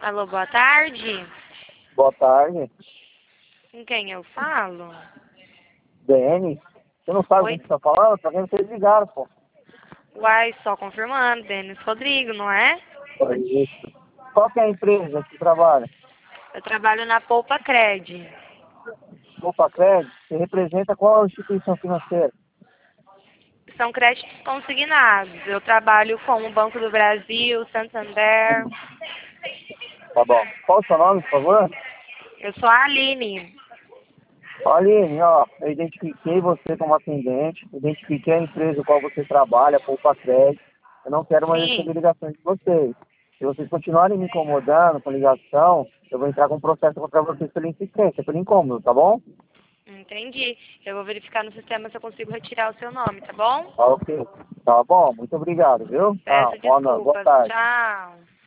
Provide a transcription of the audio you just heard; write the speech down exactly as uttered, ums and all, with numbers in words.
Alô, boa tarde. Boa tarde. Com quem eu falo? Denis. Você não sabe Oi? quem que tá falando? Tá vendo vocês ligaram, pô. Uai, só confirmando, Denis Rodrigo, não é? É isso. Qual que é a empresa que trabalha? Eu trabalho na Poupa Cred. Opa, Crédito. Você representa qual instituição financeira? São créditos consignados. Eu trabalho com o Banco do Brasil, Santander. Tá bom. Qual o seu nome, por favor? Eu sou a Aline. Aline, ó, eu identifiquei você como atendente, identifiquei a empresa qual você trabalha, Poupa Crédito. Eu não quero mais Sim, receber ligações de vocês. Se vocês continuarem me incomodando com ligação, eu vou entrar com um processo contra vocês pela insistência, pelo incômodo, tá bom? entendi. Eu vou verificar no sistema se eu consigo retirar o seu nome, tá bom? Tá ok. Tá bom, muito obrigado, viu? Tá, Peço boa, no- boa desculpas. tarde. Tchau.